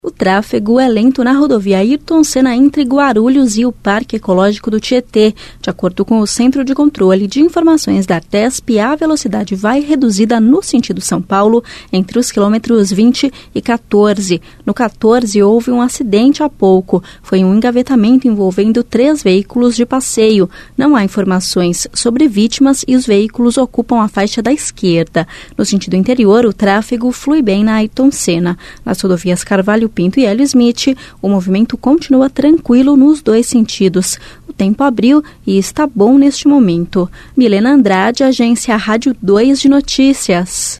O tráfego é lento na rodovia Ayrton Senna entre Guarulhos e o Parque Ecológico do Tietê. De acordo com o Centro de Controle de Informações da ARTESP, a velocidade vai reduzida no sentido São Paulo entre os quilômetros 20 e 14. No 14 houve um acidente há pouco. Foi um engavetamento envolvendo 3 veículos de passeio. Não há informações sobre vítimas e os veículos ocupam a faixa da esquerda. No sentido interior, o tráfego flui bem na Ayrton Senna. Nas rodovias Carvalho Pinto e Hélio Smith, o movimento continua tranquilo nos 2 sentidos. O tempo abriu e está bom neste momento. Milena Andrade, Agência Rádio 2 de Notícias.